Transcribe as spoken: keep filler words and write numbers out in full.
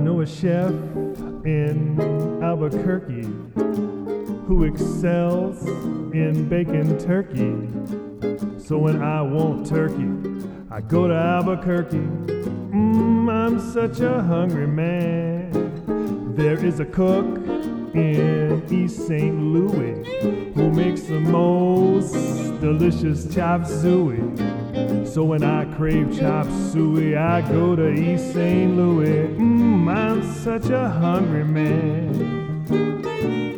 know a chef in Albuquerque who excels in baking turkey. So when I want turkey, I go to Albuquerque. Mmm, I'm such a hungry man. There is a cook in East Saint Louis who makes the most delicious chop suey. So when I crave chop suey, I go to East Saint Louis. Mmm, I'm such a hungry man.